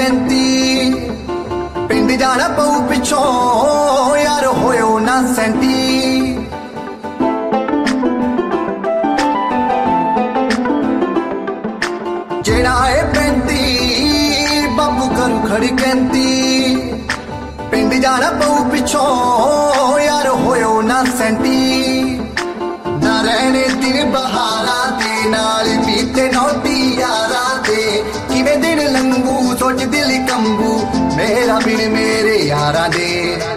कहती पिंड जाना पऊ पिछों यार होयो ना सेंटी जेड़ा है पैंती बाबू करू खड़ी कहती पिंड जाना पऊ पिछों यार होयो ना सेंटी ना रहने दिन बहारा दे नाल बीते नौटी यारा दे किवें दिन लंघू सोच दिल कंबू मेरा बिन मेरे यारा दे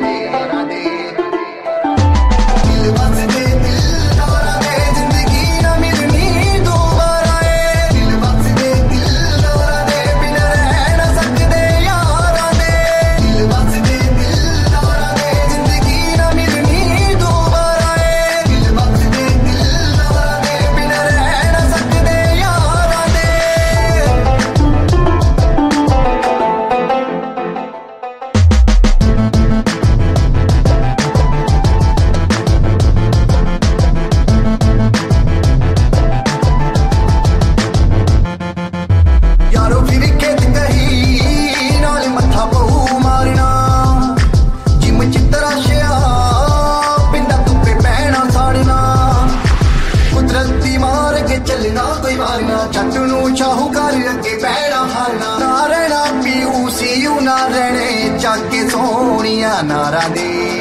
सोनिया नारा दे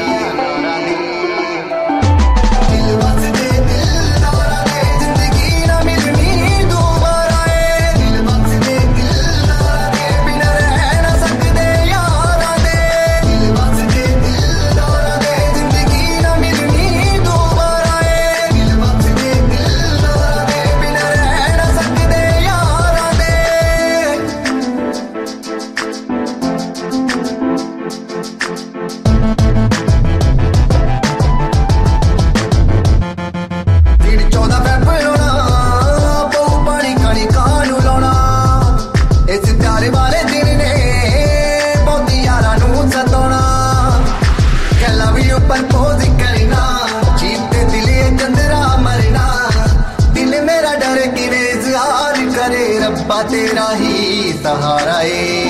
तेरा ही सहारा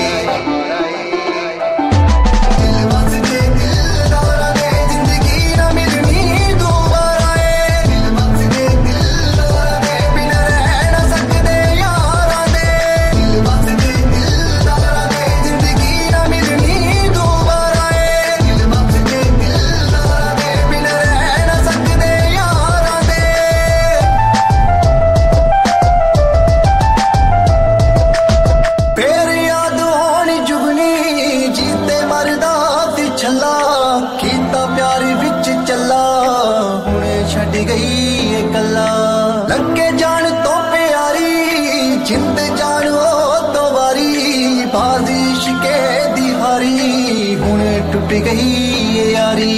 टूट गई ये यारी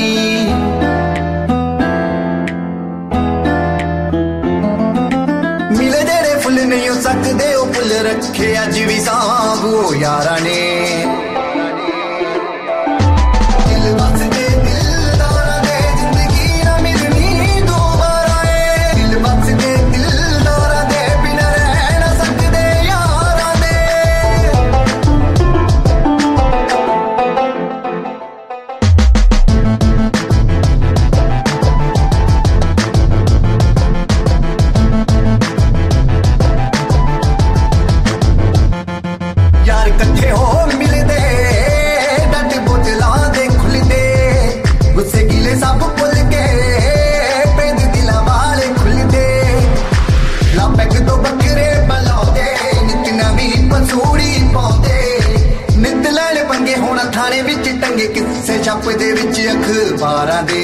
मिले जेड़े फुल नहीं हो सकते ओ फुल रखे अज भी सांभो यारा ने छप दे विच अखबारां दे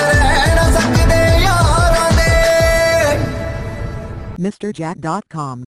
MrJack.com